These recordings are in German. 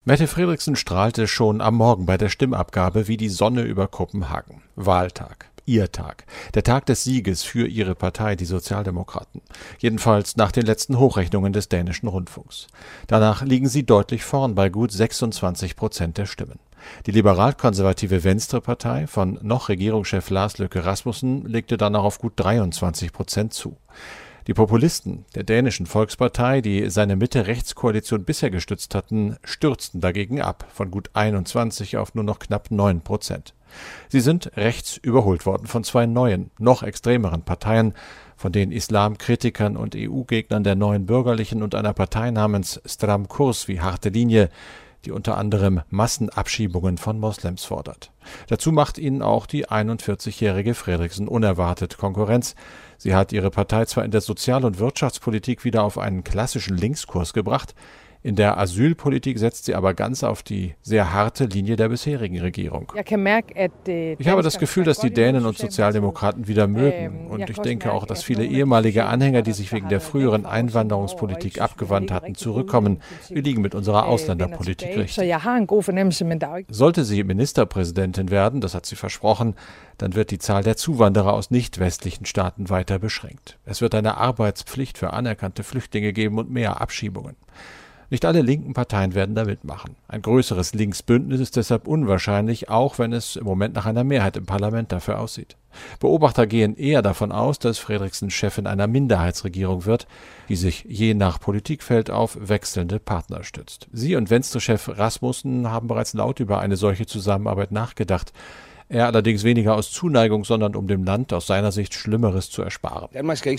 Mette Frederiksen strahlte schon am Morgen bei der Stimmabgabe wie die Sonne über Kopenhagen. Wahltag. Ihr Tag. Der Tag des Sieges für ihre Partei, die Sozialdemokraten. Jedenfalls nach den letzten Hochrechnungen des dänischen Rundfunks. Danach liegen sie deutlich vorn bei gut 26% der Stimmen. Die liberal-konservative Venstre-Partei von noch Regierungschef Lars Løkke Rasmussen legte danach auf gut 23% zu. Die Populisten der dänischen Volkspartei, die seine Mitte-Rechts-Koalition bisher gestützt hatten, stürzten dagegen ab, von gut 21 auf nur noch knapp 9%. Sie sind rechts überholt worden von zwei neuen, noch extremeren Parteien, von den Islamkritikern und EU-Gegnern der Neuen Bürgerlichen und einer Partei namens Stram Kurs wie harte Linie, die unter anderem Massenabschiebungen von Moslems fordert. Dazu macht ihnen auch die 41-jährige Frederiksen unerwartet Konkurrenz. Sie hat ihre Partei zwar in der Sozial- und Wirtschaftspolitik wieder auf einen klassischen Linkskurs gebracht, in der Asylpolitik setzt sie aber ganz auf die sehr harte Linie der bisherigen Regierung. Ich habe das Gefühl, dass die Dänen und Sozialdemokraten wieder mögen. Und ich denke auch, dass viele ehemalige Anhänger, die sich wegen der früheren Einwanderungspolitik abgewandt hatten, zurückkommen. Wir liegen mit unserer Ausländerpolitik richtig. Sollte sie Ministerpräsidentin werden, das hat sie versprochen, dann wird die Zahl der Zuwanderer aus nicht-westlichen Staaten weiter beschränkt. Es wird eine Arbeitspflicht für anerkannte Flüchtlinge geben und mehr Abschiebungen. Nicht alle linken Parteien werden da mitmachen. Ein größeres Linksbündnis ist deshalb unwahrscheinlich, auch wenn es im Moment nach einer Mehrheit im Parlament dafür aussieht. Beobachter gehen eher davon aus, dass Frederiksen Chefin einer Minderheitsregierung wird, die sich je nach Politikfeld auf wechselnde Partner stützt. Sie und Venstre-Chef Rasmussen haben bereits laut über eine solche Zusammenarbeit nachgedacht. Er allerdings weniger aus Zuneigung, sondern um dem Land aus seiner Sicht Schlimmeres zu ersparen.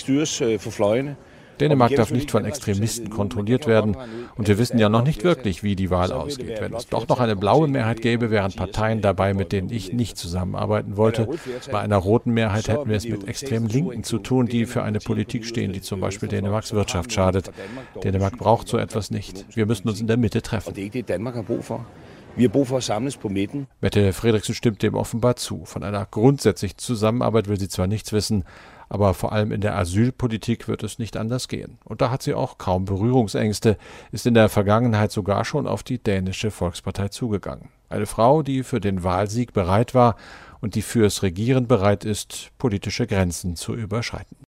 Dänemark darf nicht von Extremisten kontrolliert werden und wir wissen ja noch nicht wirklich, wie die Wahl ausgeht. Wenn es doch noch eine blaue Mehrheit gäbe, wären Parteien dabei, mit denen ich nicht zusammenarbeiten wollte. Bei einer roten Mehrheit hätten wir es mit extrem Linken zu tun, die für eine Politik stehen, die zum Beispiel Dänemarks Wirtschaft schadet. Dänemark braucht so etwas nicht. Wir müssen uns in der Mitte treffen. Mette Frederiksen stimmt dem offenbar zu. Von einer grundsätzlichen Zusammenarbeit will sie zwar nichts wissen, aber vor allem in der Asylpolitik wird es nicht anders gehen. Und da hat sie auch kaum Berührungsängste, ist in der Vergangenheit sogar schon auf die dänische Volkspartei zugegangen. Eine Frau, die für den Wahlsieg bereit war und die fürs Regieren bereit ist, politische Grenzen zu überschreiten.